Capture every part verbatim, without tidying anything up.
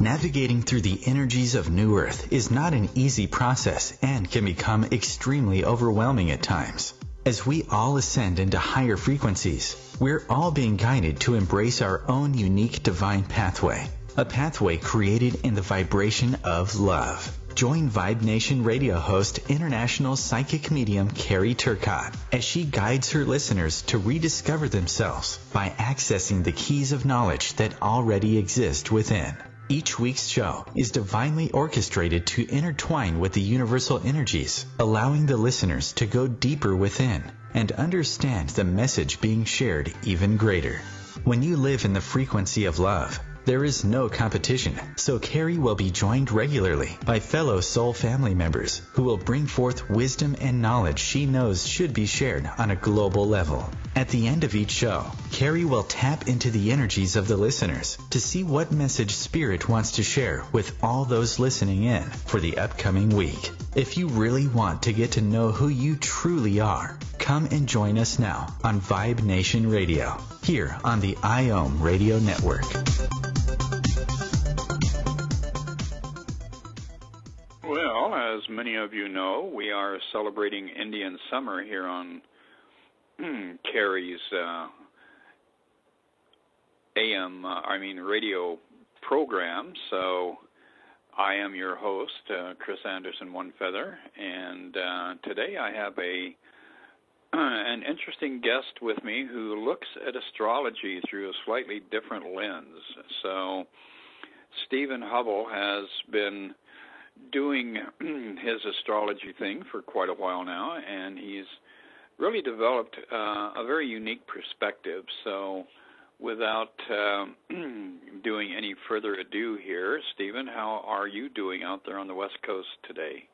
Navigating through the energies of New Earth is not an easy process and can become extremely overwhelming at times. As we all ascend into higher frequencies, we're all being guided to embrace our own unique divine pathway, a pathway created in the vibration of love. Join Vibe Nation radio host, international psychic medium Carrie Turcotte, as she guides her listeners to rediscover themselves by accessing the keys of knowledge that already exist within. Each week's show is divinely orchestrated to intertwine with the universal energies, allowing the listeners to go deeper within and understand the message being shared even greater. When you live in the frequency of love, there is no competition, so Carrie will be joined regularly by fellow soul family members who will bring forth wisdom and knowledge she knows should be shared on a global level. At the end of each show, Carrie will tap into the energies of the listeners to see what message Spirit wants to share with all those listening in for the upcoming week. If you really want to get to know who you truly are, come and join us now on Vibe Nation Radio, here on the I O M Radio Network. Well, as many of you know, we are celebrating Indian summer here on Carrie's uh, A M, uh, I mean radio program. So I am your host, uh, Chris Anderson One Feather, and uh, today I have a an interesting guest with me who looks at astrology through a slightly different lens. So Stephen Hubble has been doing his astrology thing for quite a while now, and he's really developed uh, a very unique perspective. So without uh, doing any further ado here, Stephen, how are you doing out there on the West Coast today?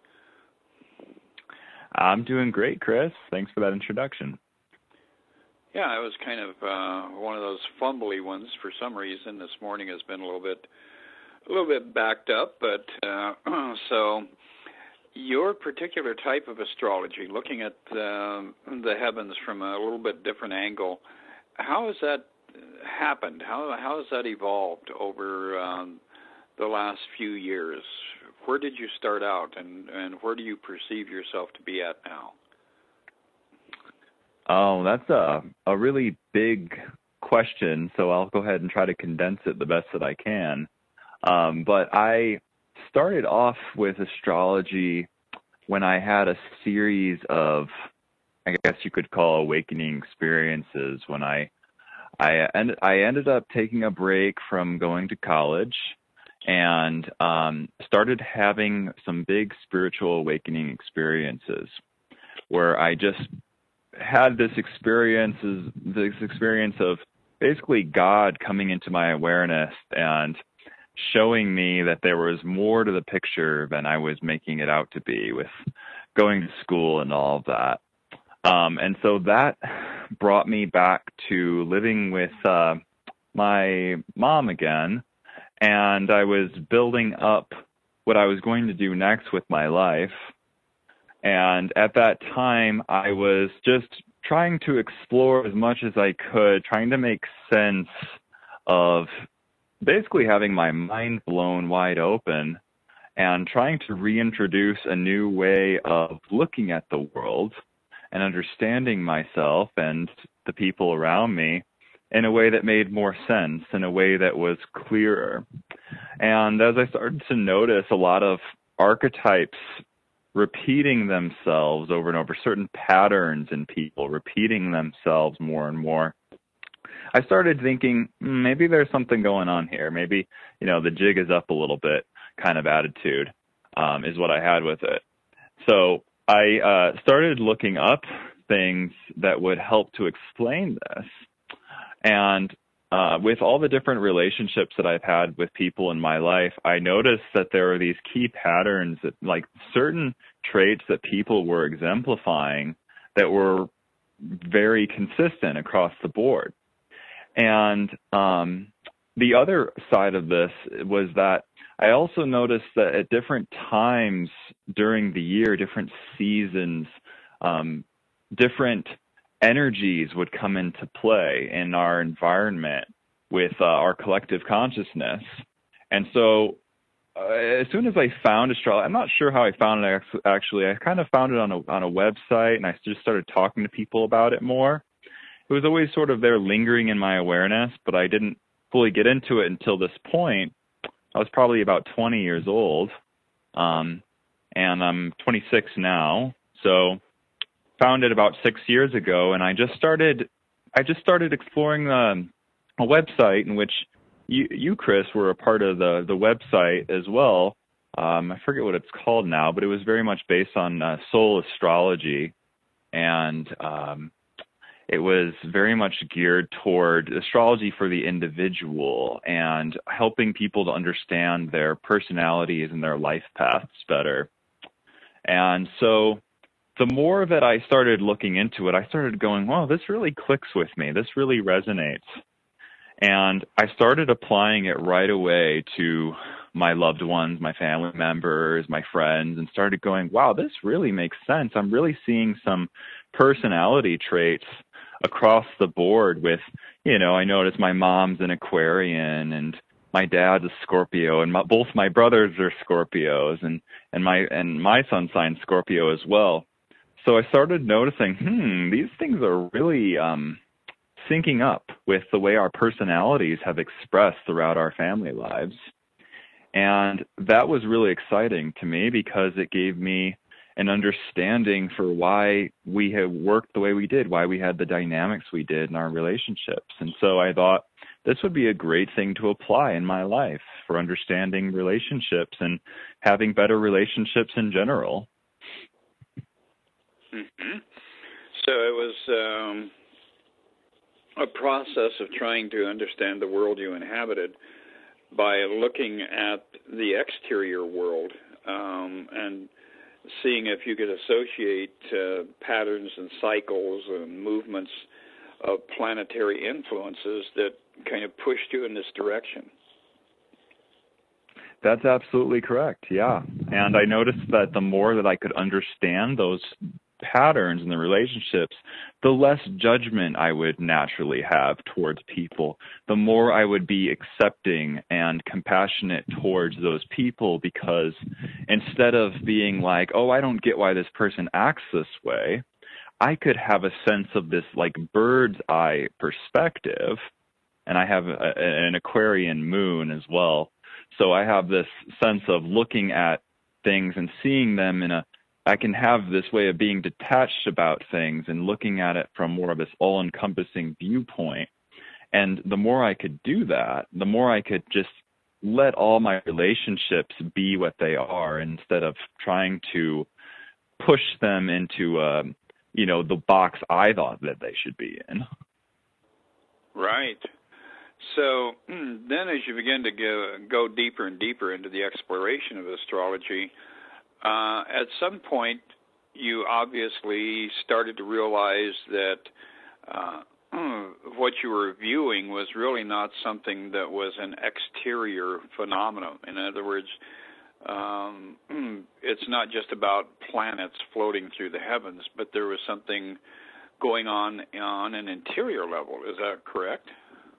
I'm doing great, Chris. Thanks for that introduction. Yeah, it was kind of uh, one of those fumbly ones for some reason. This morning has been a little bit a little bit backed up, but uh, so your particular type of astrology, looking at uh, the heavens from a little bit different angle, how has that happened? How how has that evolved over um, the last few years? Where did you start out, and, and where do you perceive yourself to be at now? Oh, that's a, a really big question, so I'll go ahead and try to condense it the best that I can. Um, but I started off with astrology when I had a series of, I guess you could call, awakening experiences. When I I, end, I ended up taking a break from going to college and um, started having some big spiritual awakening experiences where I just had this experiences, this experience of basically God coming into my awareness and showing me that there was more to the picture than I was making it out to be with going to school and all of that. Um, and so that brought me back to living with uh, my mom again, and I was building up what I was going to do next with my life. And at that time, I was just trying to explore as much as I could, trying to make sense of basically having my mind blown wide open and trying to reintroduce a new way of looking at the world and understanding myself and the people around me in a way that made more sense, in a way that was clearer. And as I started to notice a lot of archetypes repeating themselves over and over, certain patterns in people repeating themselves more and more, I started thinking, mm, maybe there's something going on here. Maybe, you know, the jig is up a little bit kind of attitude um, is what I had with it. So I uh, started looking up things that would help to explain this. And uh, with all the different relationships that I've had with people in my life, I noticed that there are these key patterns, that, like certain traits that people were exemplifying that were very consistent across the board. And um, the other side of this was that I also noticed that at different times during the year, different seasons, um, different energies would come into play in our environment with uh, our collective consciousness. And so uh, as soon as I found astrology, I'm not sure how I found it actually. I kind of found it on a on a website, and I just started talking to people about it more. It was always sort of there lingering in my awareness, but I didn't fully get into it until this point. I was probably about twenty years old, um, and I'm twenty-six now. So found it about six years ago, and I just started. I just started exploring the, a website in which you, you, Chris, were a part of the the website as well. Um, I forget what it's called now, but it was very much based on uh, soul astrology, and um, it was very much geared toward astrology for the individual and helping people to understand their personalities and their life paths better. And so the more that I started looking into it, I started going, wow, this really clicks with me. This really resonates. And I started applying it right away to my loved ones, my family members, my friends, and started going, wow, this really makes sense. I'm really seeing some personality traits across the board with, you know, I noticed my mom's an Aquarian and my dad's a Scorpio, and my, both my brothers are Scorpios, and, and my and my sun sign's Scorpio as well. So I started noticing, hmm, these things are really um, syncing up with the way our personalities have expressed throughout our family lives. And that was really exciting to me because it gave me an understanding for why we had worked the way we did, why we had the dynamics we did in our relationships. And so I thought this would be a great thing to apply in my life for understanding relationships and having better relationships in general. Mm-hmm. So it was um, a process of trying to understand the world you inhabited by looking at the exterior world um, and seeing if you could associate uh, patterns and cycles and movements of planetary influences that kind of pushed you in this direction. That's absolutely correct, yeah. And I noticed that the more that I could understand those patterns in the relationships, the less judgment I would naturally have towards people, the more I would be accepting and compassionate towards those people, because instead of being like, oh, I don't get why this person acts this way, I could have a sense of this like bird's eye perspective. And I have a, an Aquarian moon as well. So I have this sense of looking at things and seeing them in a, I can have this way of being detached about things and looking at it from more of this all-encompassing viewpoint. And the more I could do that, the more I could just let all my relationships be what they are instead of trying to push them into, uh, you know, the box I thought that they should be in. Right. So then as you begin to go, go deeper and deeper into the exploration of astrology, uh, at some point you obviously started to realize that uh, what you were viewing was really not something that was an exterior phenomenon. In other words, um, it's not just about planets floating through the heavens, but there was something going on on an interior level. Is that correct?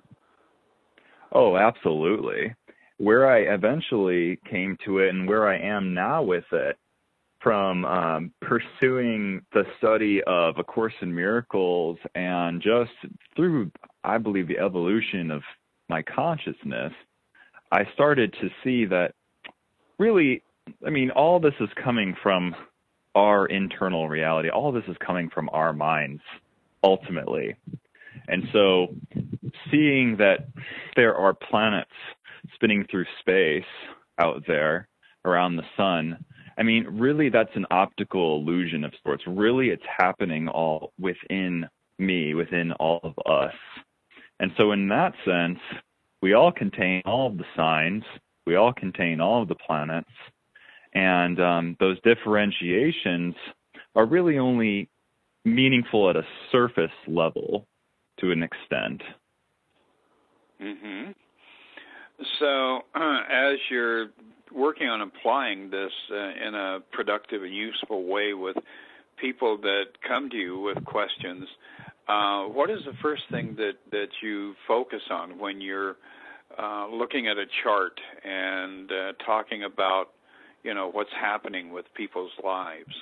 Oh, absolutely. Where I eventually came to it and where I am now with it, from um, pursuing the study of A Course in Miracles and just through, I believe, the evolution of my consciousness, I started to see that really, I mean, all this is coming from our internal reality. All this is coming from our minds, ultimately. And so seeing that there are planets spinning through space out there around the sun, I mean, really that's an optical illusion of sorts. Really it's happening all within me, within all of us. And so in that sense, we all contain all of the signs, we all contain all of the planets, and um, those differentiations are really only meaningful at a surface level to an extent. Mm-hmm. So uh, as you're working on applying this uh, in a productive and useful way with people that come to you with questions, uh, what is the first thing that, that you focus on when you're uh, looking at a chart and uh, talking about, you know, what's happening with people's lives?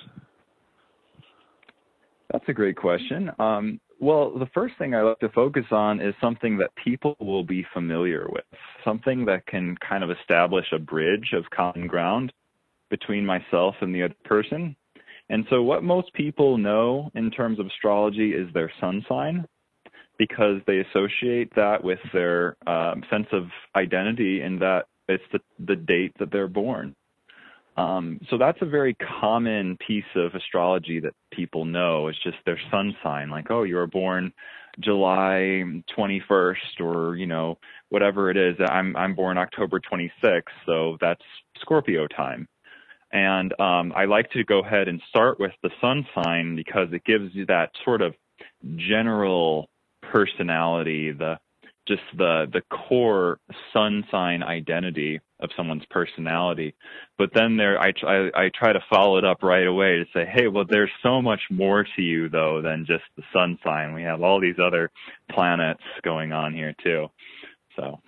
That's a great question. Um, well, the first thing I like to focus on is something that people will be familiar with, something that can kind of establish a bridge of common ground between myself and the other person. And so what most people know in terms of astrology is their sun sign, because they associate that with their um, sense of identity, and that it's the, the date that they're born. Um, so that's a very common piece of astrology that people know. It's just their sun sign, like, oh, you were born July twenty-first, or, you know, whatever it is. I'm, I'm born October twenty-sixth, so that's Scorpio time. And um, I like to go ahead and start with the sun sign because it gives you that sort of general personality, the just the the core sun sign identity of someone's personality. But then there, I, I, I try to follow it up right away to say, hey, well, there's so much more to you, though, than just the sun sign. We have all these other planets going on here, too. So,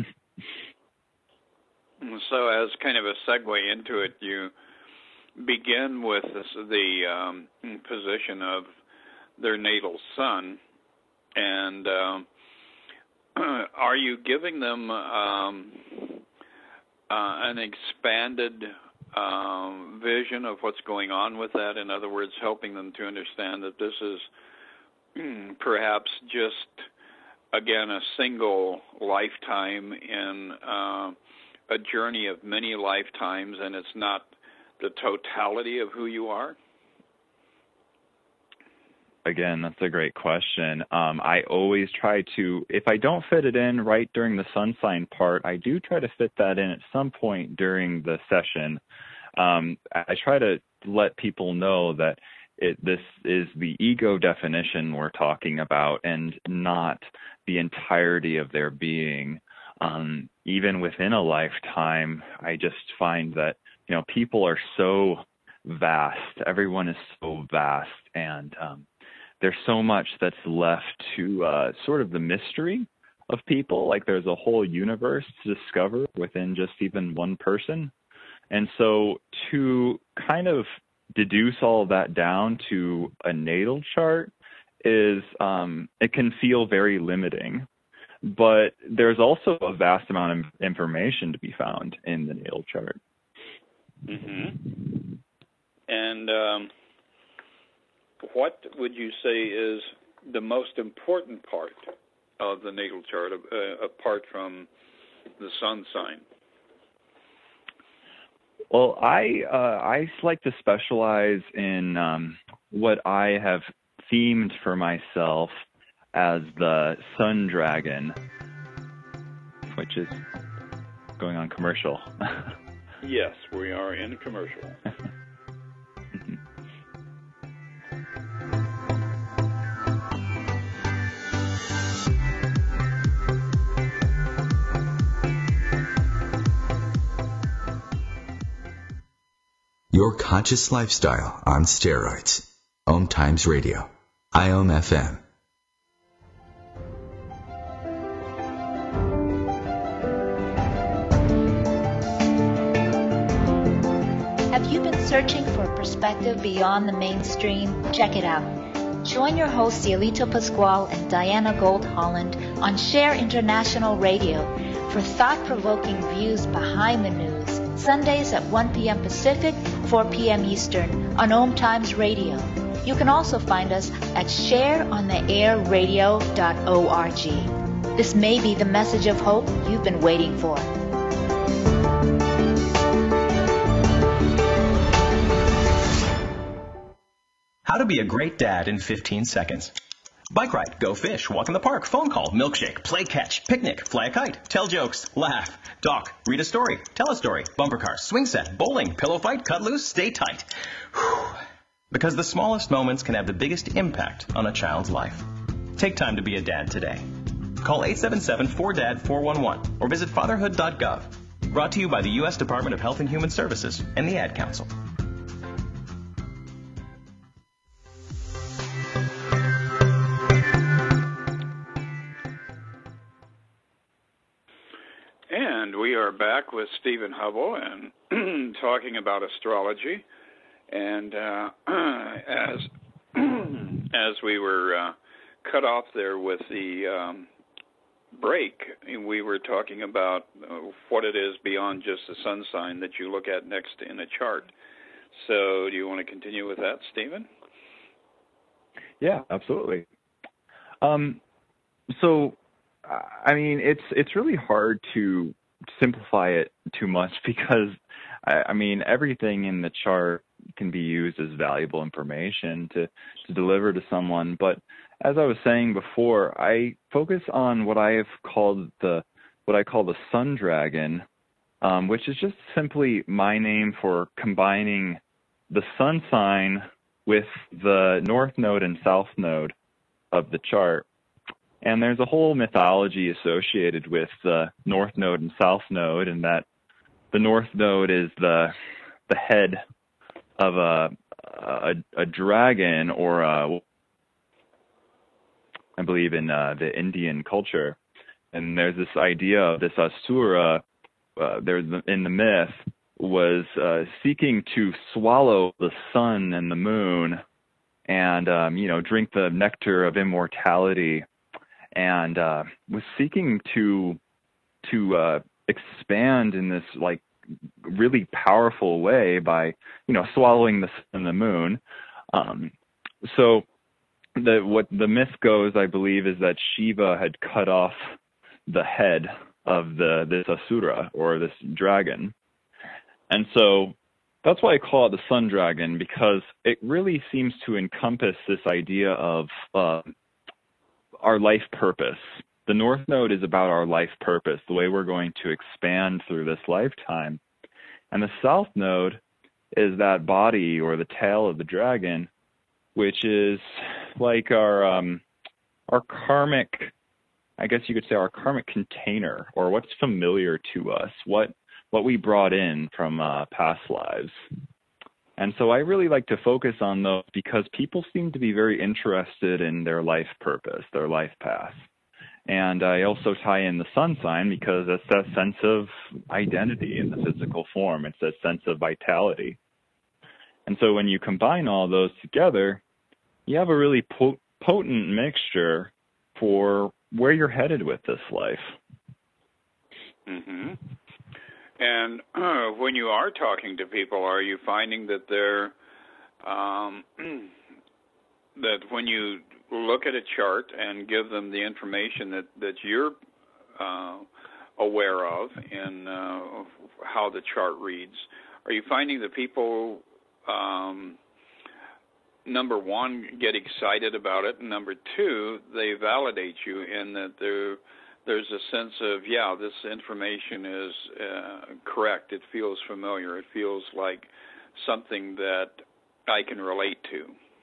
so as kind of a segue into it, you begin with this, the um, position of their natal sun, and um, are you giving them um, uh, an expanded um, vision of what's going on with that? In other words, helping them to understand that this is perhaps just, again, a single lifetime in uh, a journey of many lifetimes, and it's not the totality of who you are? Again, that's a great question. Um, I always try to, if I don't fit it in right during the sun sign part, I do try to fit that in at some point during the session. Um, I try to let people know that it, this is the ego definition we're talking about, and not the entirety of their being. Um, even within a lifetime, I just find that, you know, people are so vast. Everyone is so vast, and um, there's so much that's left to uh, sort of the mystery of people. Like, there's a whole universe to discover within just even one person. And so to kind of deduce all of that down to a natal chart is, um, it can feel very limiting. But there's also a vast amount of information to be found in the natal chart. Mm-hmm. And um, what would you say is the most important part of the natal chart, uh, apart from the sun sign? Well, I uh, I like to specialize in um, what I have themed for myself as the sun dragon, which is going on commercial. Yes, we are in commercial. Your conscious lifestyle on steroids. Om Times Radio. I O M F M. Have you been searching for a perspective beyond the mainstream? Check it out. Join your hosts Cielito Pascual and Diana Gold Holland on Share International Radio for thought-provoking views behind the news, Sundays at one p.m. Pacific, four p.m. Eastern on Om Times Radio. You can also find us at share on the air radio dot org. This may be the message of hope you've been waiting for. How to be a great dad in fifteen seconds. Bike ride, go fish, walk in the park, phone call, milkshake, play catch, picnic, fly a kite, tell jokes, laugh, talk, read a story, tell a story, bumper car, swing set, bowling, pillow fight, cut loose, stay tight. Whew. Because the smallest moments can have the biggest impact on a child's life. Take time to be a dad today. Call eight seven seven, four D A D, four one one or visit fatherhood dot gov. Brought to you by the U S Department of Health and Human Services and the Ad Council. And we are back with Stephen Hubble and talking about astrology. And uh, as as we were uh, cut off there with the um, break, we were talking about uh, what it is beyond just the sun sign that you look at next in a chart. So do you want to continue with that, Stephen? Yeah, absolutely. Um, so, I mean, it's it's really hard to simplify it too much because, I, I mean, everything in the chart can be used as valuable information to, to deliver to someone. But as I was saying before, I focus on what I have called the what I call the sun dragon, um, which is just simply my name for combining the sun sign with the north node and south node of the chart. And there's a whole mythology associated with the north node and south node, and that the north node is the the head of a a, a dragon, or a, I believe in uh, the Indian culture. And there's this idea of this Asura, uh, there's in the myth, was uh, seeking to swallow the sun and the moon, and um, you know, drink the nectar of immortality, and uh, was seeking to to uh, expand in this like really powerful way by, you know, swallowing the sun and the moon. Um, so the what the myth goes, I believe, is that Shiva had cut off the head of the this Asura, or this dragon. And so that's why I call it the sun dragon, because it really seems to encompass this idea of uh, our life purpose. The north node is about our life purpose, the way we're going to expand through this lifetime. And the south node is that body, or the tail of the dragon, which is like our um, our karmic, I guess you could say our karmic container, or what's familiar to us, what what we brought in from uh, past lives. And so I really like to focus on those because people seem to be very interested in their life purpose, their life path. And I also tie in the sun sign because it's that sense of identity in the physical form. It's that sense of vitality. And so when you combine all those together, you have a really po- potent mixture for where you're headed with this life. Mm-hmm. And uh, when you are talking to people, are you finding that they're um, that when you look at a chart and give them the information that that you're uh, aware of in uh, how the chart reads, are you finding that people, um, number one, get excited about it, and number two, they validate you in that they're there's a sense of, yeah, this information is uh, correct. It feels familiar. It feels like something that I can relate to.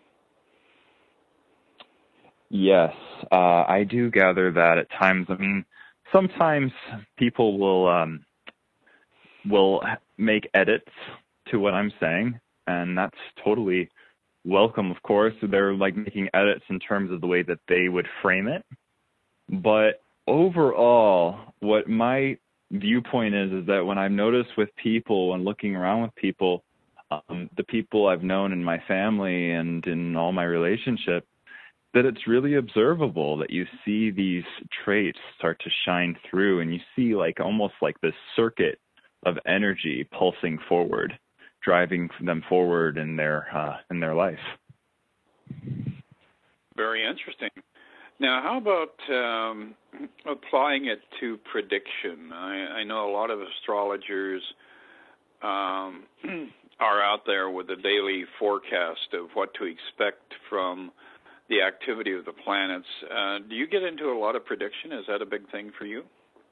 Yes, uh, I do gather that at times. I mean, sometimes people will um, will make edits to what I'm saying, and that's totally welcome, of course. They're like making edits in terms of the way that they would frame it. But overall, what my viewpoint is, is that when I've noticed with people and looking around with people, um, the people I've known in my family and in all my relationships, that it's really observable that you see these traits start to shine through, and you see like almost like this circuit of energy pulsing forward, driving them forward in their uh, in their life. Very interesting. Now, how about um, applying it to prediction? I, I know a lot of astrologers um, are out there with a daily forecast of what to expect from the activity of the planets. Uh, do you get into a lot of prediction? Is that a big thing for you?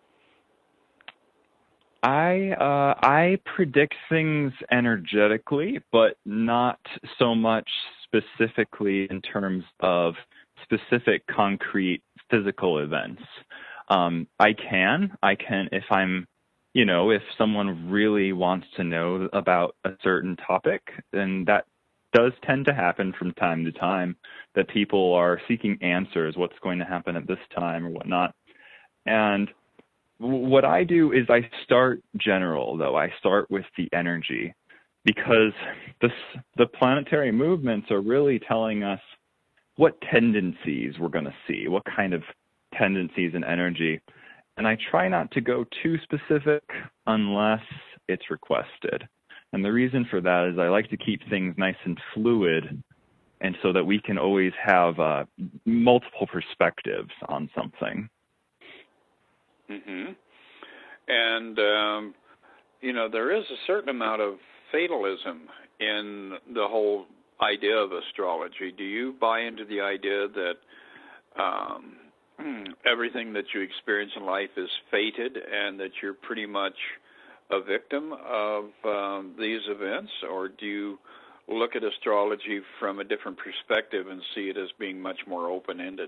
I uh, I predict things energetically, but not so much specifically in terms of specific, concrete, physical events. Um, I can, I can, if I'm, you know, if someone really wants to know about a certain topic, then that does tend to happen from time to time, that people are seeking answers, what's going to happen at this time or whatnot. And what I do is I start general, though. I start with the energy, because this, the planetary movements are really telling us what tendencies we're going to see, what kind of tendencies and energy. And I try not to go too specific unless it's requested. And the reason for that is I like to keep things nice and fluid, and so that we can always have uh, multiple perspectives on something. Mm-hmm. And, um, you know, there is a certain amount of fatalism in the whole idea of astrology. Do you buy into the idea that um, everything that you experience in life is fated and that you're pretty much a victim of um, these events? Or do you look at astrology from a different perspective and see it as being much more open-ended?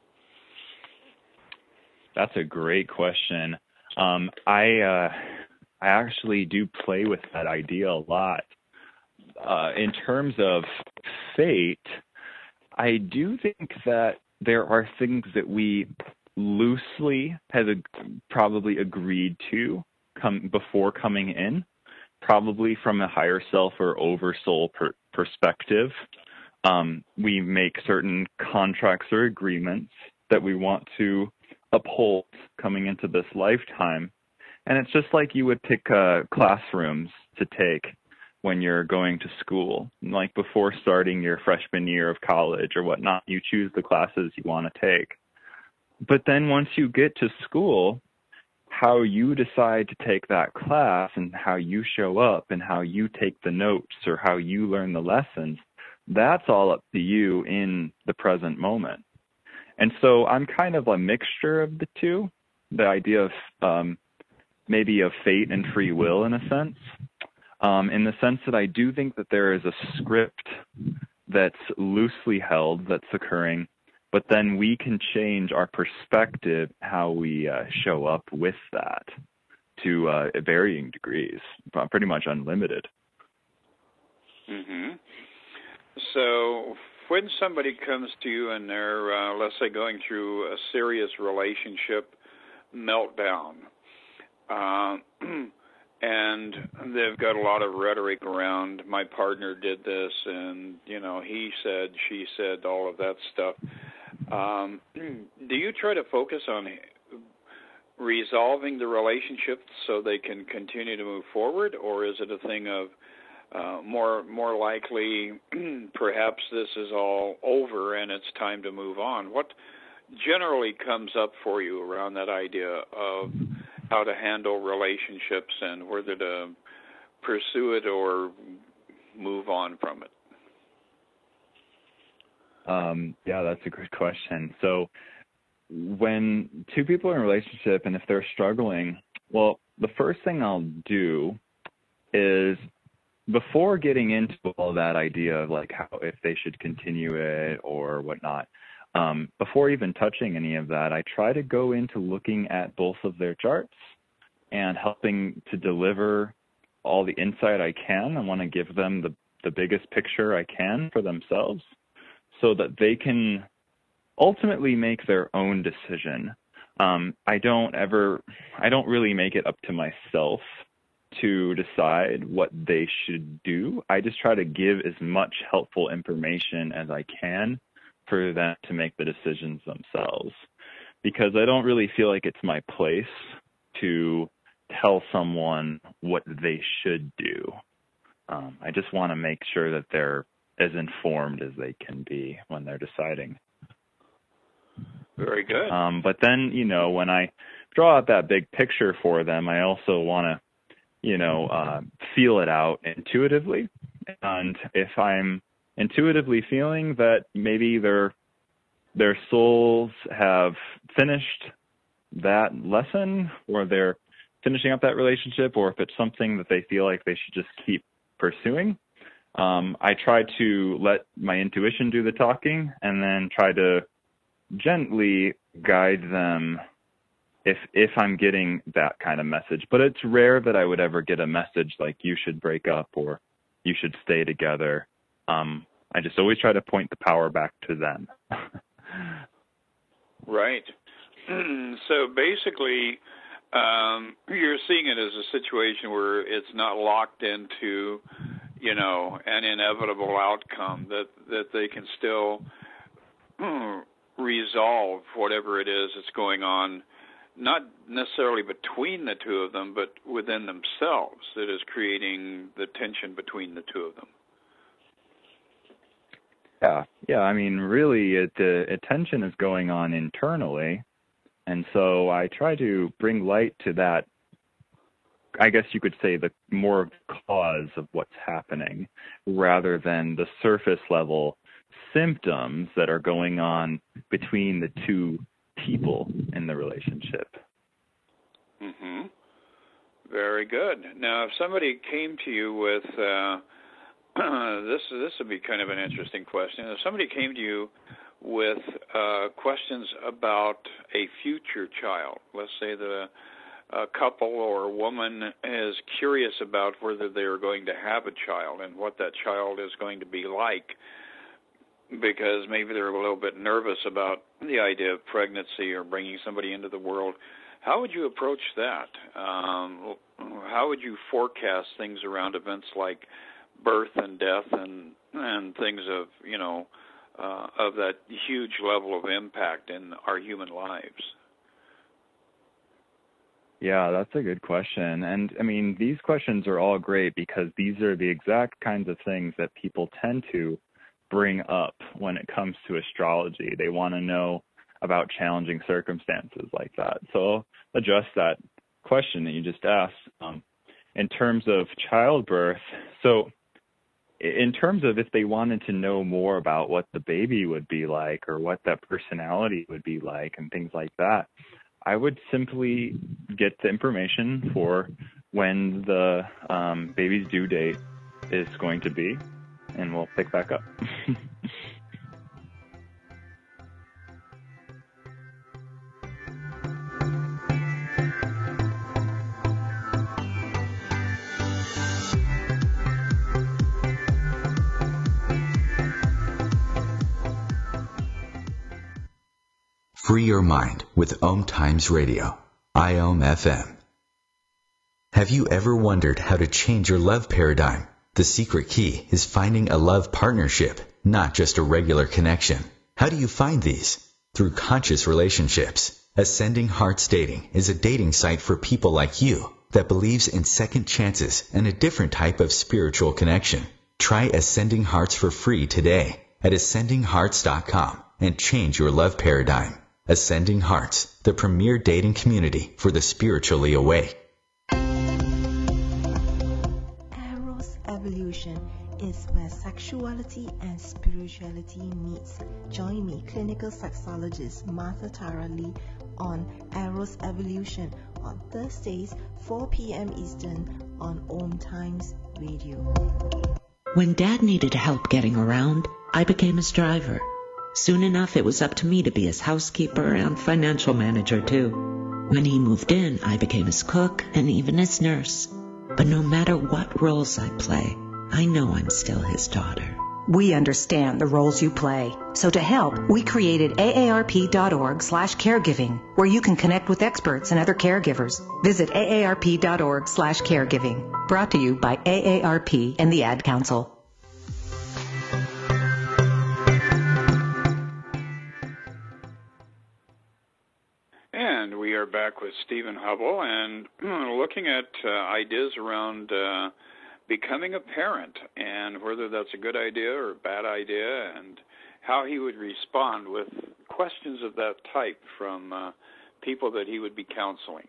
That's a great question. Um, I uh, I actually do play with that idea a lot. Uh, in terms of fate, I do think that there are things that we loosely have ag- probably agreed to come before coming in, probably from a higher self or oversoul per- perspective. Um, we make certain contracts or agreements that we want to uphold coming into this lifetime. And it's just like you would pick uh, classrooms to take when you're going to school. Like before starting your freshman year of college or whatnot, you choose the classes you want to take. But then once you get to school, how you decide to take that class and how you show up and how you take the notes or how you learn the lessons, that's all up to you in the present moment. And so I'm kind of a mixture of the two, the idea of um, maybe of fate and free will in a sense, um, in the sense that I do think that there is a script that's loosely held that's occurring, but then we can change our perspective, how we uh, show up with that to uh, varying degrees, pretty much unlimited. Mm-hmm. So when somebody comes to you and they're, uh, let's say, going through a serious relationship meltdown, uh, and they've got a lot of rhetoric around, my partner did this, and, you know, he said, she said, all of that stuff. Um, do you try to focus on resolving the relationship so they can continue to move forward, or is it a thing of uh, more more likely perhaps this is all over and it's time to move on? What generally comes up for you around that idea of how to handle relationships and whether to pursue it or move on from it? Um, yeah, that's a good question. So when two people are in a relationship and if they're struggling, well, the first thing I'll do is, before getting into all that idea of like how if they should continue it or whatnot, um, before even touching any of that, I try to go into looking at both of their charts and helping to deliver all the insight I can. I want to give them the, the biggest picture I can for themselves so that they can ultimately make their own decision. Um, I don't ever, I don't really make it up to myself to decide what they should do. I just try to give as much helpful information as I can for them to make the decisions themselves, because I don't really feel like it's my place to tell someone what they should do. Um, I just want to make sure that they're as informed as they can be when they're deciding. Very good. Um, but then, you know, when I draw out that big picture for them, I also want to, you know, uh, feel it out intuitively. And if I'm intuitively feeling that maybe their their souls have finished that lesson, or they're finishing up that relationship, or if it's something that they feel like they should just keep pursuing, um, I try to let my intuition do the talking and then try to gently guide them if if I'm getting that kind of message. But it's rare that I would ever get a message like you should break up or you should stay together. Um, I just always try to point the power back to them. Right. So basically, um, you're seeing it as a situation where it's not locked into, you know, an inevitable outcome, that, that they can still hmm, resolve whatever it is that's going on, not necessarily between the two of them, but within themselves, that is creating the tension between the two of them. Yeah, yeah. I mean, really, it, the tension is going on internally, and so I try to bring light to that. I guess you could say the more of the cause of what's happening, rather than the surface level symptoms that are going on between the two people in the relationship. Mm-hmm. Very good. Now, if somebody came to you with uh, this, this would be kind of an interesting question. If somebody came to you with uh, questions about a future child, let's say the a couple or a woman is curious about whether they are going to have a child and what that child is going to be like, because maybe they're a little bit nervous about the idea of pregnancy or bringing somebody into the world. How would you approach that? Um, how would you forecast things around events like birth and death and and things of, you know, uh, of that huge level of impact in our human lives? Yeah, that's a good question. And I mean, these questions are all great because these are the exact kinds of things that people tend to bring up when it comes to astrology. They want to know about challenging circumstances like that. So I'll address that question that you just asked. Um, in terms of childbirth, so in terms of if they wanted to know more about what the baby would be like or what that personality would be like and things like that, I would simply get the information for when the um, baby's due date is going to be, and we'll pick back up. Free your mind with Om Times Radio, I O M F M. Have you ever wondered how to change your love paradigm? The secret key is finding a love partnership, not just a regular connection. How do you find these? Through conscious relationships. Ascending Hearts Dating is a dating site for people like you that believes in second chances and a different type of spiritual connection. Try Ascending Hearts for free today at ascending hearts dot com and change your love paradigm. Ascending Hearts, the premier dating community for the spiritually awake. Eros Evolution is where sexuality and spirituality meets. Join me, clinical sexologist Martha Tara Lee, on Eros Evolution on Thursdays, four p.m. Eastern on Om Times Radio. When Dad needed help getting around, I became his driver. Soon enough, it was up to me to be his housekeeper and financial manager, too. When he moved in, I became his cook and even his nurse. But no matter what roles I play, I know I'm still his daughter. We understand the roles you play. So to help, we created A A R P dot org slash caregiving, where you can connect with experts and other caregivers. Visit A A R P dot org slash caregiving. Brought to you by A A R P and the Ad Council. And we are back with Stephen Hubble and looking at uh, ideas around uh, becoming a parent and whether that's a good idea or a bad idea, and how he would respond with questions of that type from uh, people that he would be counseling.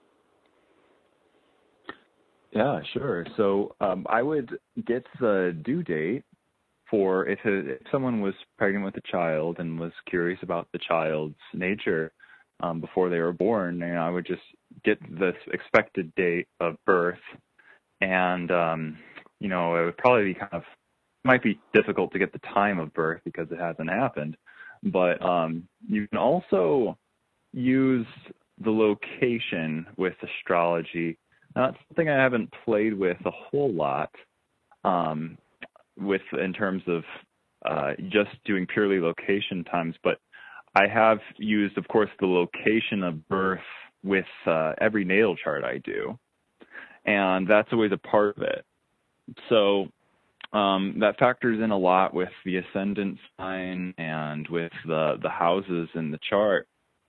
Yeah, sure. So um, I would get the due date for if, a, if someone was pregnant with a child and was curious about the child's nature um, before they were born, and I would just get this expected date of birth. And, um, you know, it would probably be kind of, might be difficult to get the time of birth because it hasn't happened. But um, you can also use the location with astrology. Now, that's something I haven't played with a whole lot um, with in terms of uh, just doing purely location times. But I have used, of course, the location of birth with uh, every natal chart I do, and that's always a part of it. So um, that factors in a lot with the ascendant sign and with the the houses in the chart.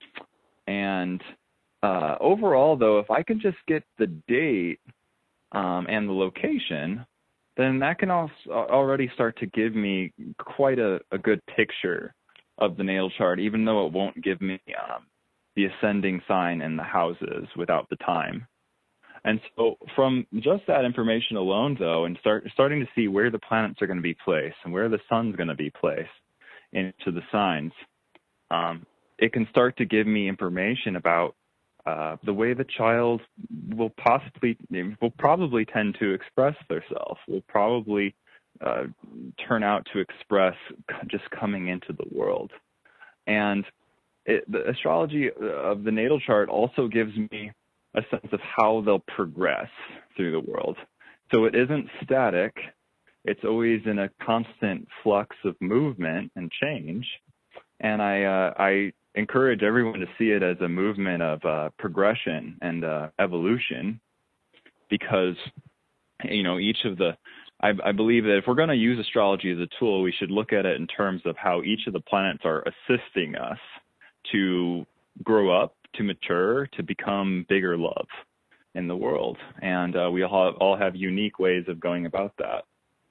And uh, overall, though, if I can just get the date um, and the location, then that can also already start to give me quite a, a good picture of the natal chart, even though it won't give me um, the ascending sign and the houses without the time. And so from just that information alone, though, and start starting to see where the planets are going to be placed and where the sun's going to be placed into the signs, um, it can start to give me information about uh, the way the child will possibly, will probably tend to express themselves, will probably uh, turn out to express just coming into the world. And it, the astrology of the natal chart also gives me a sense of how they'll progress through the world. So it isn't static. It's always in a constant flux of movement and change. And I, uh, I encourage everyone to see it as a movement of uh, progression and uh, evolution, because, you know, each of the, I, I believe that if we're going to use astrology as a tool, we should look at it in terms of how each of the planets are assisting us to grow up, to mature, to become bigger love in the world. And uh, we all have, all have unique ways of going about that.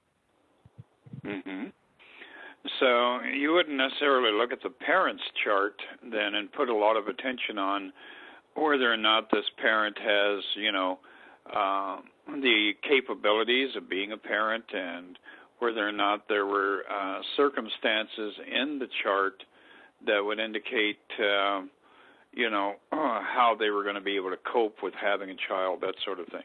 Mm-hmm. So you wouldn't necessarily look at the parent's chart then and put a lot of attention on whether or not this parent has, you know, uh, the capabilities of being a parent, and whether or not there were uh, circumstances in the chart that would indicate, uh, you know, uh, how they were going to be able to cope with having a child, that sort of thing.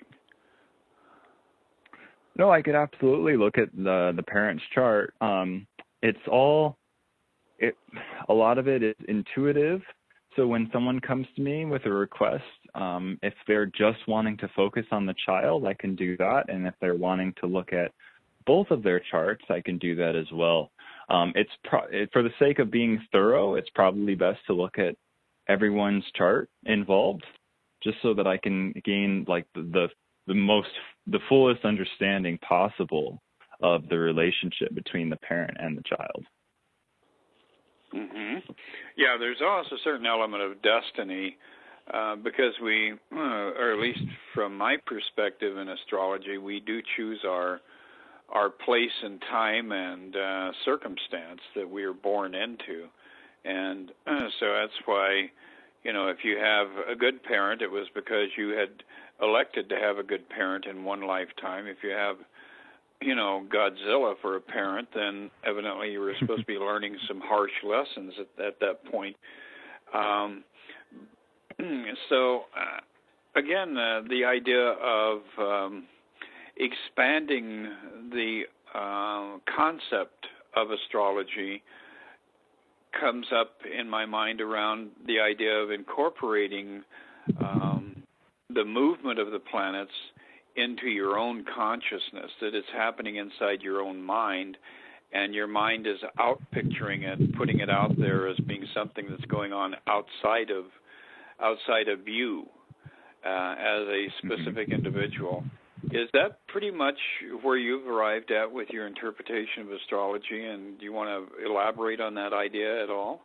No, I could absolutely look at the the parent's chart. Um, it's all, it, a lot of it is intuitive. So when someone comes to me with a request, um, if they're just wanting to focus on the child, I can do that. And if they're wanting to look at both of their charts, I can do that as well. Um, it's pro- it, for the sake of being thorough, it's probably best to look at everyone's chart involved, just so that I can gain like the, the the most the fullest understanding possible of the relationship between the parent and the child. Mm-hmm. Yeah, there's also a certain element of destiny, uh, because we, uh, or at least from my perspective in astrology, we do choose our our place and time and uh, circumstance that we are born into. And uh, so that's why, you know, if you have a good parent, it was because you had elected to have a good parent in one lifetime. If you have, you know, Godzilla for a parent, then evidently you were supposed to be learning some harsh lessons at, at that point. Um, so, uh, again, uh, the idea of um, expanding the uh, concept of astrology comes up in my mind around the idea of incorporating um, the movement of the planets into your own consciousness, that it's happening inside your own mind, and your mind is out picturing it, putting it out there as being something that's going on outside of outside of you uh, as a specific mm-hmm. individual. Is that pretty much where you've arrived at with your interpretation of astrology, and do you want to elaborate on that idea at all?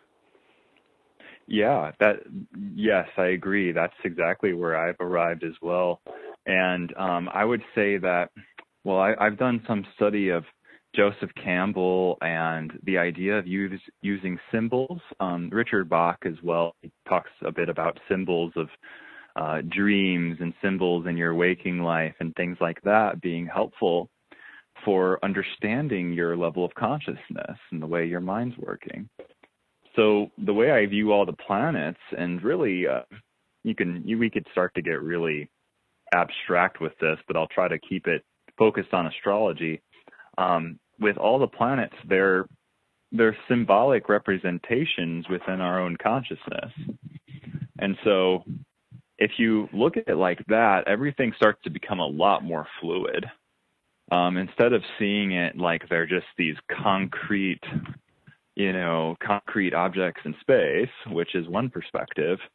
Yeah, that yes, I agree. That's exactly where I've arrived as well. And um, I would say that, well, I, I've done some study of Joseph Campbell and the idea of use, using symbols. Um, Richard Bach as well, he talks a bit about symbols of uh, dreams and symbols in your waking life and things like that being helpful for understanding your level of consciousness and the way your mind's working. So the way I view all the planets, and really, uh, you can you, we could start to get really abstract with this, but I'll try to keep it focused on astrology. Um, with all the planets, they're they're symbolic representations within our own consciousness, and so if you look at it like that, everything starts to become a lot more fluid. Um, instead of seeing it like they're just these concrete, you know, concrete objects in space, which is one perspective,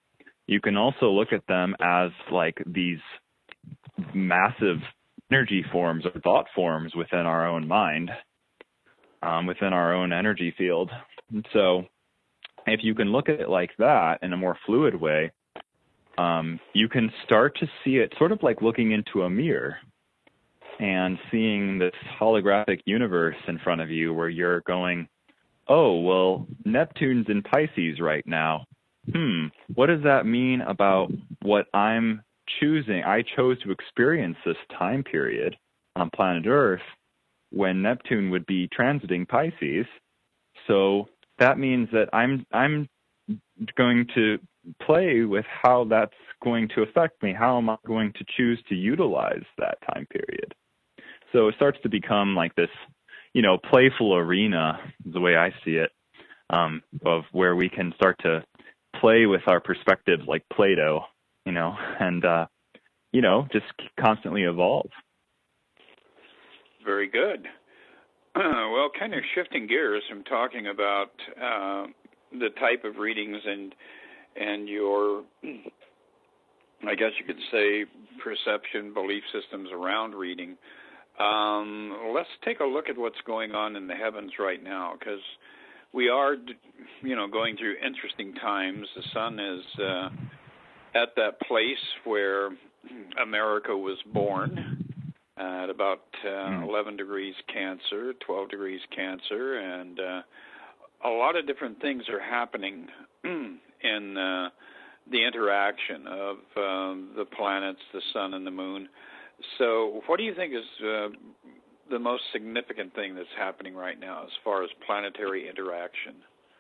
you can also look at them as like these massive energy forms or thought forms within our own mind, um, within our own energy field. And so if you can look at it like that in a more fluid way, um, you can start to see it sort of like looking into a mirror and seeing this holographic universe in front of you where you're going, oh, well, Neptune's in Pisces right now. Hmm, what does that mean about what I'm choosing? I chose to experience this time period on planet Earth when Neptune would be transiting Pisces. So that means that I'm I'm going to play with how that's going to affect me. How am I going to choose to utilize that time period? So it starts to become like this, you know, playful arena, is the way I see it, um, of where we can start to play with our perspectives like Play-Doh, you know, and, uh, you know, just constantly evolve. Very good. Uh, well, kind of shifting gears from talking about uh, the type of readings and and your, I guess you could say, perception, belief systems around reading. Um, let's take a look at what's going on in the heavens right now, because we are, you know, going through interesting times. The sun is uh, at that place where America was born, uh, at about uh, eleven degrees Cancer, twelve degrees Cancer, and uh, a lot of different things are happening in uh, the interaction of um, the planets, the sun, and the moon. So what do you think is uh, the most significant thing that's happening right now as far as planetary interaction?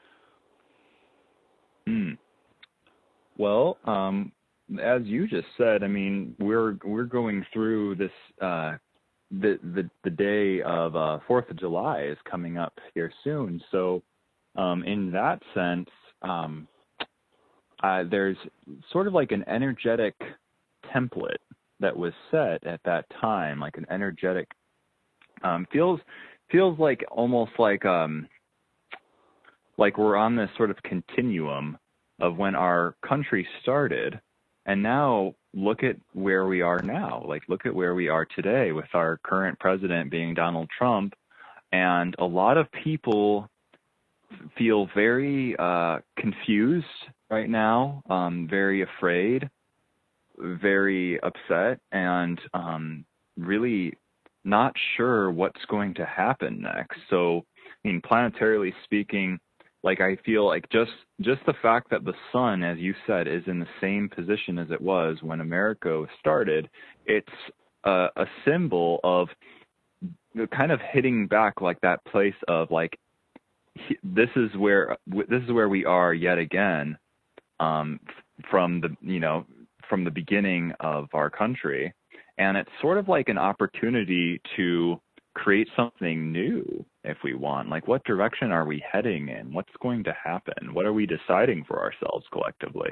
Mm. Well, um, as you just said, I mean, we're we're going through this. Uh, the the the day of uh, Fourth of July is coming up here soon. So, um, in that sense, um, uh, there's sort of like an energetic template that was set at that time, like an energetic, um, feels feels like almost like um, like we're on this sort of continuum of when our country started, and now look at where we are now. Like, look at where we are today with our current president being Donald Trump, and a lot of people feel very uh, confused right now, um, very afraid, very upset, and um, really not sure what's going to happen next. So, I mean, planetarily speaking, like I feel like just just the fact that the sun, as you said, is in the same position as it was when America started, it's a, a symbol of kind of hitting back like that place of like, this is where this is where we are yet again, um, from the you know. from the beginning of our country. And it's sort of like an opportunity to create something new if we want. Like, what direction are we heading in? What's going to happen? What are we deciding for ourselves collectively?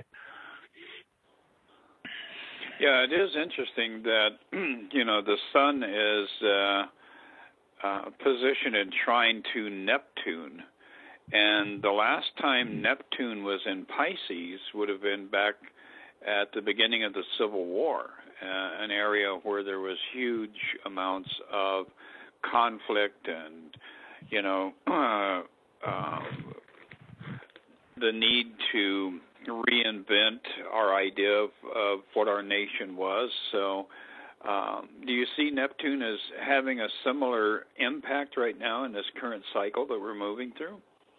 Yeah, it is interesting that, you know, the sun is uh, uh, positioned and trine to Neptune. And the last time Neptune was in Pisces would have been back at the beginning of the Civil War, uh, an area where there was huge amounts of conflict and, you know, uh, uh, the need to reinvent our idea of, of what our nation was. So um, do you see Neptune as having a similar impact right now in this current cycle that we're moving through?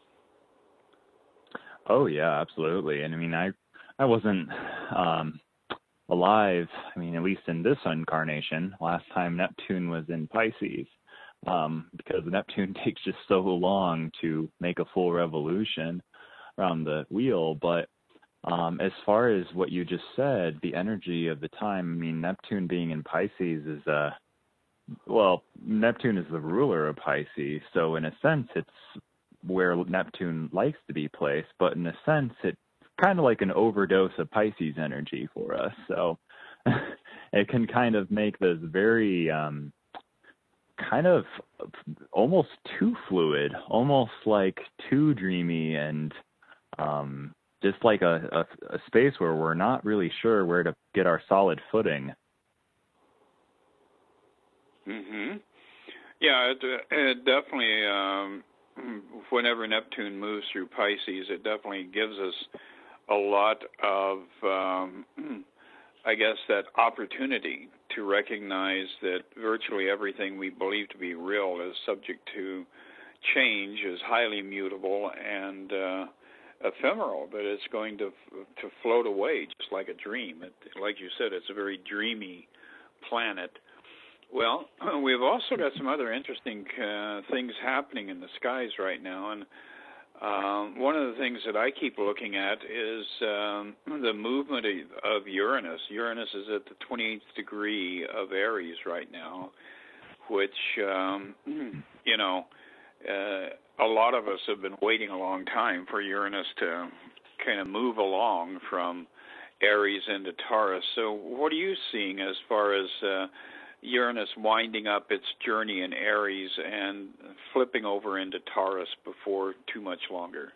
Oh, yeah, absolutely. And I mean, I I wasn't um, alive, I mean, at least in this incarnation, last time Neptune was in Pisces, um, because Neptune takes just so long to make a full revolution around the wheel. But um, as far as what you just said, the energy of the time, I mean, Neptune being in Pisces is, uh, well, Neptune is the ruler of Pisces, so in a sense, it's where Neptune likes to be placed, but in a sense, it's kind of like an overdose of Pisces energy for us. So it can kind of make this very um, kind of almost too fluid, almost like too dreamy and um, just like a, a, a space where we're not really sure where to get our solid footing. Mm-hmm. Yeah, it, it definitely, um, whenever Neptune moves through Pisces, it definitely gives us a lot of, um, I guess, that opportunity to recognize that virtually everything we believe to be real is subject to change, is highly mutable and uh, ephemeral, that it's going to to float away just like a dream. It, like you said, it's a very dreamy planet. Well, we've also got some other interesting uh, things happening in the skies right now, and um, one of the things that I keep looking at is um, the movement of Uranus. Uranus is at the twenty-eighth degree of Aries right now, which, um, you know, uh, a lot of us have been waiting a long time for Uranus to kind of move along from Aries into Taurus. So what are you seeing as far as uh, Uranus winding up its journey in Aries and flipping over into Taurus before too much longer?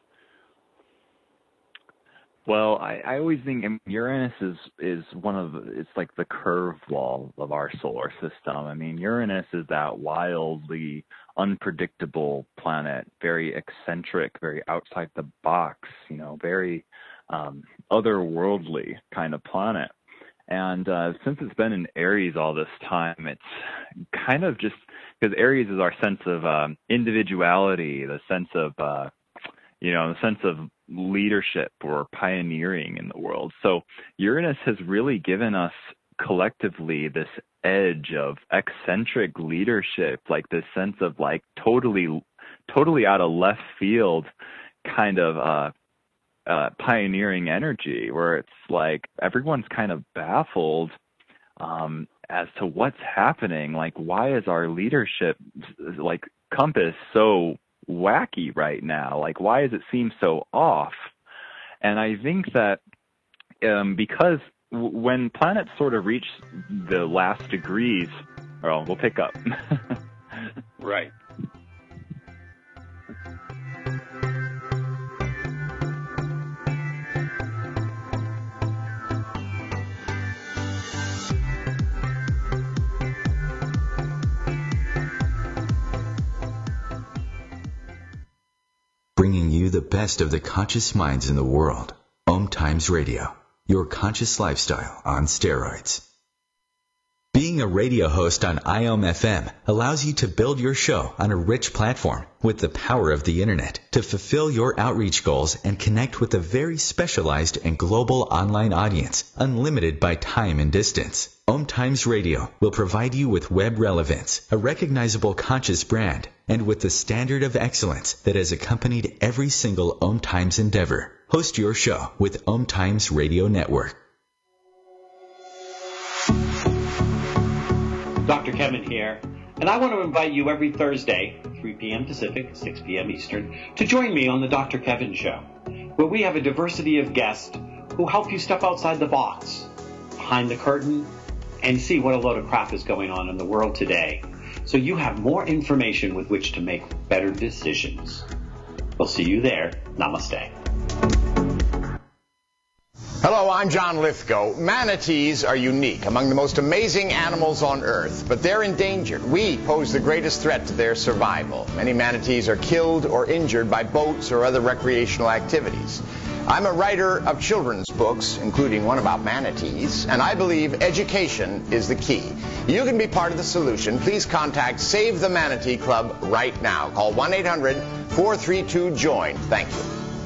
Well, I, I always think Uranus is, is one of, it's like the curveball of our solar system. I mean, Uranus is that wildly unpredictable planet, very eccentric, very outside the box, you know, very um, otherworldly kind of planet. And uh, since it's been in Aries all this time, it's kind of just, because Aries is our sense of um, individuality, the sense of, uh, you know, the sense of leadership or pioneering in the world. So Uranus has really given us collectively this edge of eccentric leadership, like this sense of like totally, totally out of left field kind of uh, uh, pioneering energy, where it's like everyone's kind of baffled um, as to what's happening. Like, why is our leadership like compass so wacky right now? Like, why does it seem so off? And I think that um, because w- when planets sort of reach the last degrees, well, we'll pick up. Right. Bringing you the best of the conscious minds in the world. Om Times Radio, your conscious lifestyle on steroids. Being a radio host on I O M F M allows you to build your show on a rich platform with the power of the internet to fulfill your outreach goals and connect with a very specialized and global online audience, unlimited by time and distance. Om Times Radio will provide you with web relevance, a recognizable conscious brand, and with the standard of excellence that has accompanied every single Om Times endeavor. Host your show with Om Times Radio Network. Doctor Kevin here, and I want to invite you every Thursday, three p.m. Pacific, six p.m. Eastern, to join me on the Doctor Kevin Show, where we have a diversity of guests who help you step outside the box, behind the curtain, and see what a load of crap is going on in the world today, so you have more information with which to make better decisions. We'll see you there. Namaste. Hello, I'm John Lithgow. Manatees are unique, among the most amazing animals on Earth, but they're endangered. We pose the greatest threat to their survival. Many manatees are killed or injured by boats or other recreational activities. I'm a writer of children's books, including one about manatees, and I believe education is the key. You can be part of the solution. Please contact Save the Manatee Club right now. Call one eight hundred, four three two, JOIN. Thank you.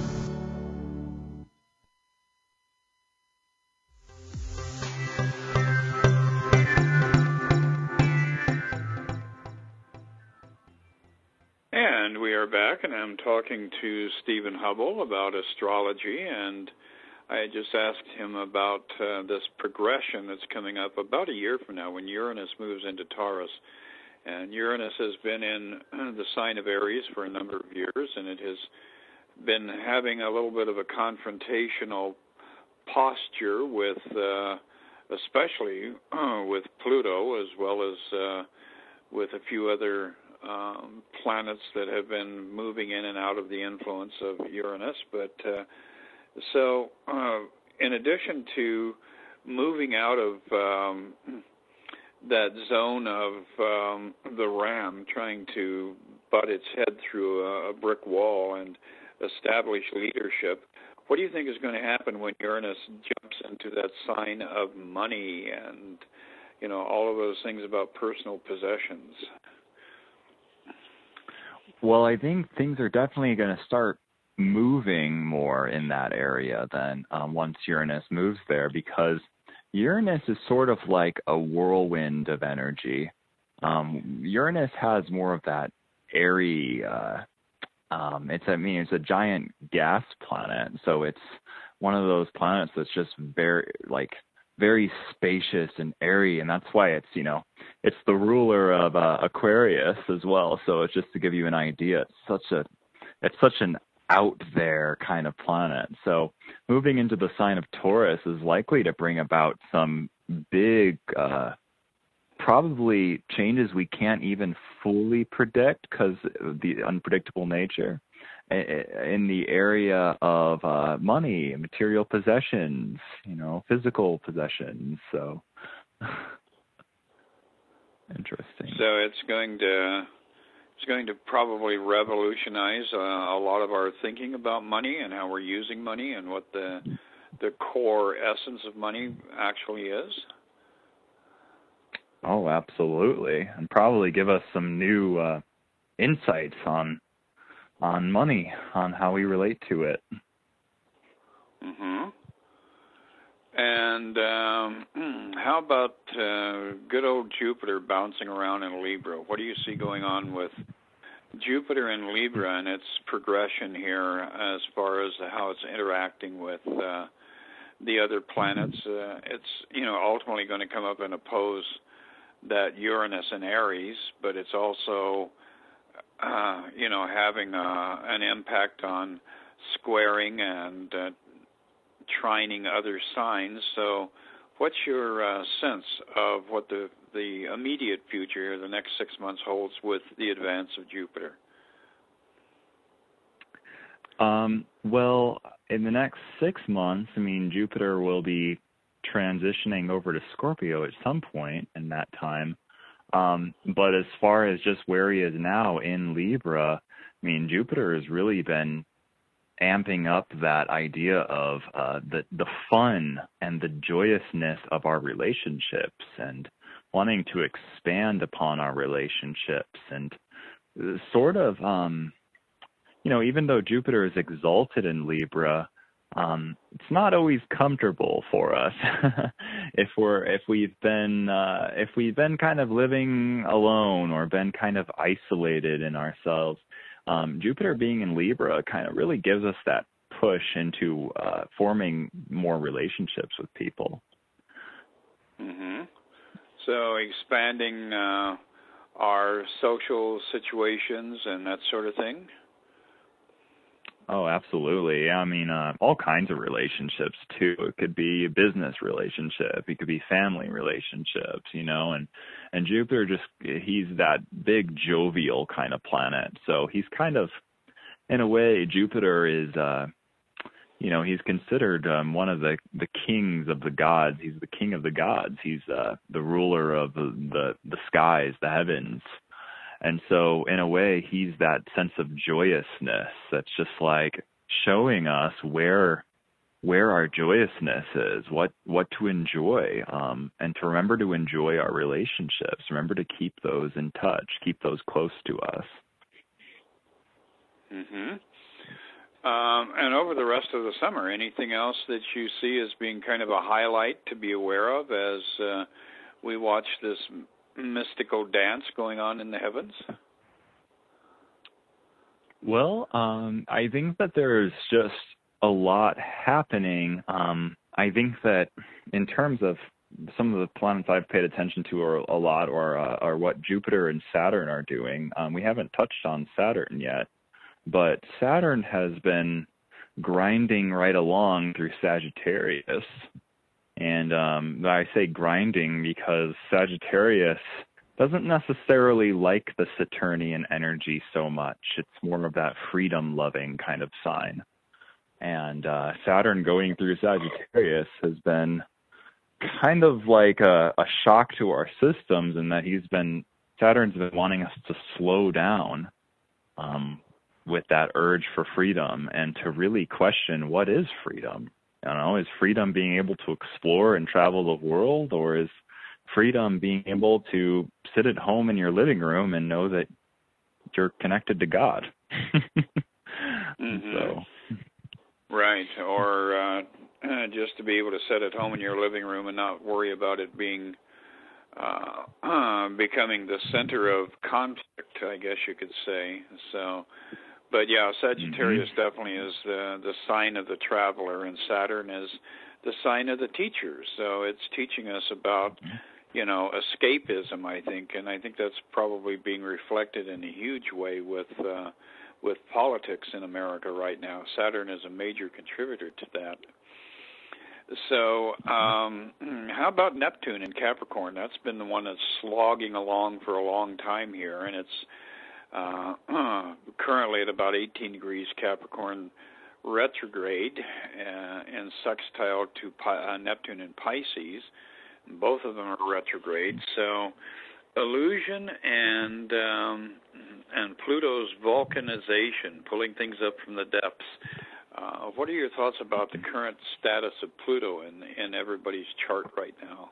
And we are back, and I'm talking to Stephen Hubble about astrology, and I just asked him about uh, this progression that's coming up about a year from now when Uranus moves into Taurus. And Uranus has been in the sign of Aries for a number of years, and it has been having a little bit of a confrontational posture with, uh, especially uh, with Pluto, as well as uh, with a few other Um, planets that have been moving in and out of the influence of Uranus, but uh, So, uh, in addition to moving out of um, that zone of um, the ram trying to butt its head through a, a brick wall and establish leadership, what do you think is going to happen when Uranus jumps into that sign of money and, you know, all of those things about personal possessions? Well, I think things are definitely going to start moving more in that area than um, once Uranus moves there, because Uranus is sort of like a whirlwind of energy. Um, Uranus has more of that airy, uh, um, it's, I mean, it's a giant gas planet, so it's one of those planets that's just very, like, very spacious and airy, and that's why it's, you know, it's the ruler of uh, Aquarius as well. So it's just to give you an idea, it's such a, it's such an out there kind of planet. So moving into the sign of Taurus is likely to bring about some big, uh, probably changes we can't even fully predict because of the unpredictable nature in the area of uh, money, material possessions, you know, physical possessions. So interesting. So it's going to it's going to probably revolutionize uh, a lot of our thinking about money and how we're using money and what the the core essence of money actually is. Oh, absolutely, and probably give us some new uh, insights on on money, on how we relate to it. Mm-hmm. And um, how about uh, good old Jupiter bouncing around in Libra? What do you see going on with Jupiter in Libra and its progression here as far as how it's interacting with uh, the other planets? Uh, it's, you know, ultimately going to come up and oppose that Uranus in Aries, but it's also, uh, you know, having uh, an impact on squaring and uh, trining other signs. So what's your uh, sense of what the, the immediate future, the next six months, holds with the advance of Jupiter? Um, well, in the next six months, I mean, Jupiter will be transitioning over to Scorpio at some point in that time. Um, but as far as just where he is now in Libra, I mean, Jupiter has really been amping up that idea of uh, the the fun and the joyousness of our relationships and wanting to expand upon our relationships and sort of, um, you know, even though Jupiter is exalted in Libra, um, it's not always comfortable for us. if we're if we've been uh, if we've been kind of living alone or been kind of isolated in ourselves. Um, Jupiter being in Libra kind of really gives us that push into uh, forming more relationships with people. Mm-hmm. So expanding uh, our social situations and that sort of thing? Oh, absolutely. I mean, uh, all kinds of relationships, too. It could be a business relationship. It could be family relationships, you know, and, and Jupiter just, he's that big jovial kind of planet. So he's kind of, in a way, Jupiter is, uh, you know, he's considered um, one of the, the kings of the gods. He's the king of the gods. He's uh, the ruler of the, the, the skies, the heavens. And so, in a way, he's that sense of joyousness that's just like showing us where where our joyousness is, what what to enjoy, um, and to remember to enjoy our relationships. Remember to keep those in touch, keep those close to us. Mm-hmm. Um, and over the rest of the summer, anything else that you see as being kind of a highlight to be aware of as uh, we watch this mystical dance going on in the heavens? Well, um, I think that there's just a lot happening. Um, I think that in terms of some of the planets I've paid attention to are a lot, or uh, are what Jupiter and Saturn are doing. Um, we haven't touched on Saturn yet, but Saturn has been grinding right along through Sagittarius. And um, I say grinding because Sagittarius doesn't necessarily like the Saturnian energy so much. It's more of that freedom-loving kind of sign. And uh, Saturn going through Sagittarius has been kind of like a, a shock to our systems, in that he's been Saturn's been wanting us to slow down um, with that urge for freedom, and to really question, what is freedom? I don't know, is freedom being able to explore and travel the world, or is freedom being able to sit at home in your living room and know that you're connected to God? mm-hmm. So, right, or uh, just to be able to sit at home in your living room and not worry about it being uh, uh, becoming the center of conflict, I guess you could say. So, but yeah, Sagittarius mm-hmm. definitely is the the sign of the traveler, and Saturn is the sign of the teacher. So it's teaching us about, you know, escapism, I think, and I think that's probably being reflected in a huge way with uh, with politics in America right now. Saturn is a major contributor to that. So um, how about Neptune in Capricorn? That's been the one that's slogging along for a long time here, and it's uh, currently at about eighteen degrees Capricorn retrograde uh, and sextile to Pi- uh, Neptune in Pisces. Both of them are retrograde. So illusion and um, and Pluto's vulcanization, pulling things up from the depths. Uh, what are your thoughts about the current status of Pluto in, in everybody's chart right now?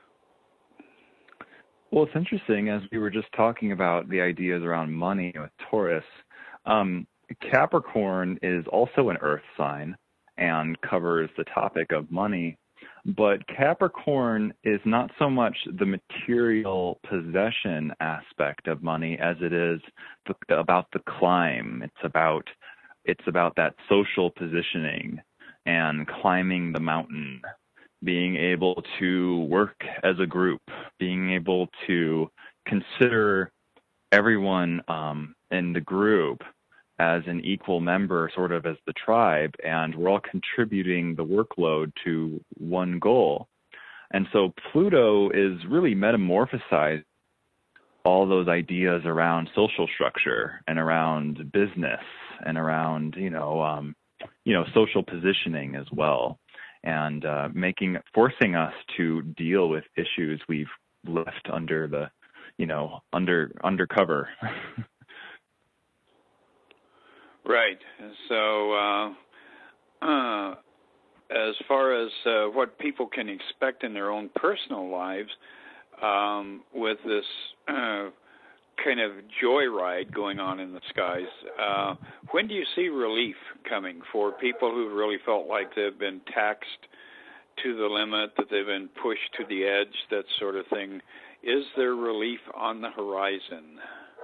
Well, it's interesting, as we were just talking about the ideas around money with Taurus. Um, Capricorn is also an earth sign and covers the topic of money, but Capricorn is not so much the material possession aspect of money as it is the, about the climb. It's about it's about that social positioning and climbing the mountain, being able to work as a group, being able to consider everyone um, in the group as an equal member, sort of as the tribe, and we're all contributing the workload to one goal. And so Pluto is really metamorphosized all those ideas around social structure and around business and around, you know, um, you know, social positioning as well, and uh, making, forcing us to deal with issues we've left under the, you know, under undercover. Right. So, uh, uh, as far as uh, what people can expect in their own personal lives, um, with this uh, kind of joyride going on in the skies, uh, when do you see relief coming for people who really felt like they've been taxed to the limit, that they've been pushed to the edge, that sort of thing? Is there relief on the horizon?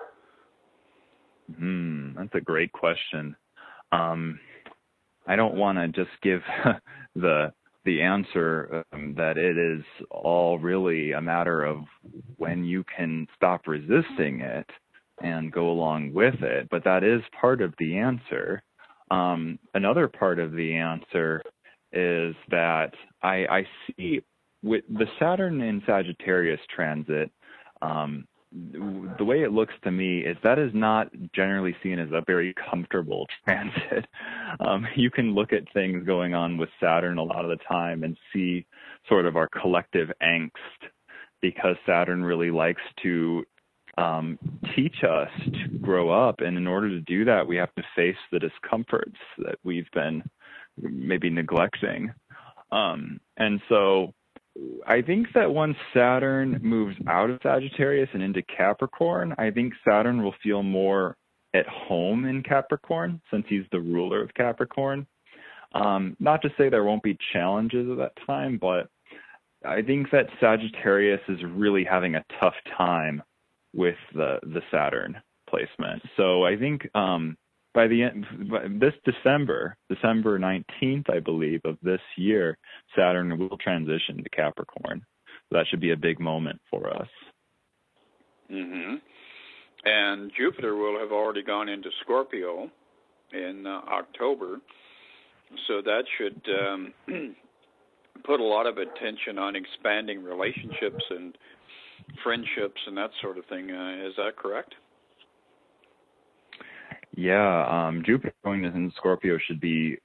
Hmm, that's a great question. Um, I don't want to just give the the answer um, that it is all really a matter of when you can stop resisting it and go along with it, but that is part of the answer. Um, another part of the answer is that I, I see with the Saturn in Sagittarius transit, um, the way it looks to me is that is not generally seen as a very comfortable transit. Um, you can look at things going on with Saturn a lot of the time and see sort of our collective angst, because Saturn really likes to um, teach us to grow up. And in order to do that, we have to face the discomforts that we've been maybe neglecting. Um, and so I think that once Saturn moves out of Sagittarius and into Capricorn, I think Saturn will feel more at home in Capricorn, since he's the ruler of Capricorn. Um, not to say there won't be challenges at that time, but I think that Sagittarius is really having a tough time with the, the Saturn placement. So I think um, by the end, by this December, December nineteenth, I believe, of this year, Saturn will transition to Capricorn. So that should be a big moment for us. Mm-hmm. And Jupiter will have already gone into Scorpio in uh, October, so that should um, put a lot of attention on expanding relationships and friendships and that sort of thing. Uh, is that correct? Yeah, um, Jupiter going into Scorpio should be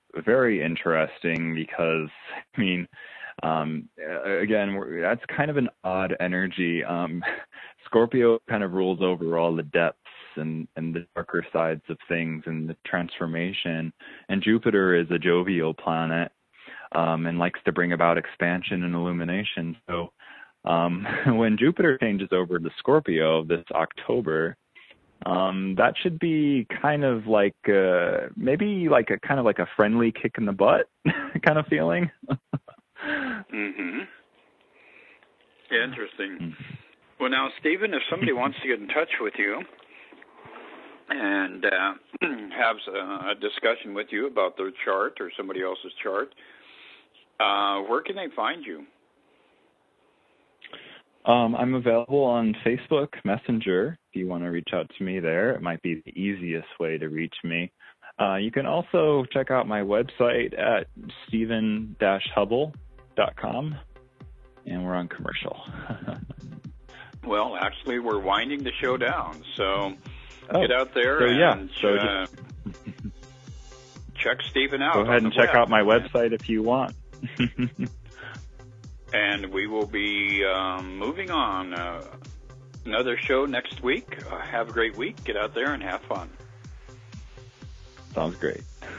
very interesting because, I mean, um, again, we're, that's kind of an odd energy. Um, Scorpio kind of rules over all the depths and, and the darker sides of things and the transformation. And Jupiter is a jovial planet um, and likes to bring about expansion and illumination. So um, when Jupiter changes over to Scorpio this October, Um, that should be kind of like uh, maybe like a kind of like a friendly kick in the butt kind of feeling. Mm-hmm. Interesting. Well, now, Stephen, if somebody wants to get in touch with you and uh, have a, a discussion with you about their chart or somebody else's chart, uh, where can they find you? Um, I'm available on Facebook Messenger if you want to reach out to me there. It might be the easiest way to reach me. Uh, you can also check out my website at stephen dash hubble dot com, and we're on commercial. Well, actually, we're winding the show down, so oh, get out there so, and yeah, so uh, just check Stephen out. Go ahead and check web. out my website if you want. And we will be um, moving on. Uh, another show next week. Uh, have a great week. Get out there and have fun. Sounds great.